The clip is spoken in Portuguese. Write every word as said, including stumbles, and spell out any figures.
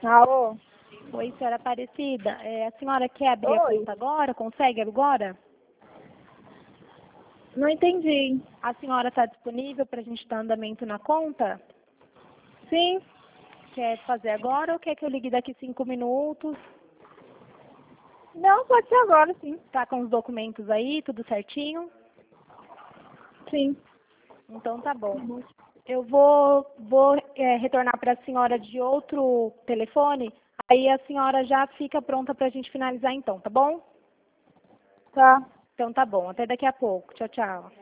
Alô? Oi, senhora Aparecida. É, a senhora quer abrir a Oi. conta agora? Consegue agora? Não entendi. A senhora está disponível para a gente dar andamento na conta? Sim. Quer fazer agora ou quer que eu ligue daqui cinco minutos? Não, pode ser agora, sim. Tá com os documentos aí, tudo certinho? Sim. Então tá bom. Eu vou, vou é, retornar para a senhora de outro telefone, aí a senhora já fica pronta para a gente finalizar então, tá bom? Tá. Então tá bom, até daqui a pouco. Tchau, tchau.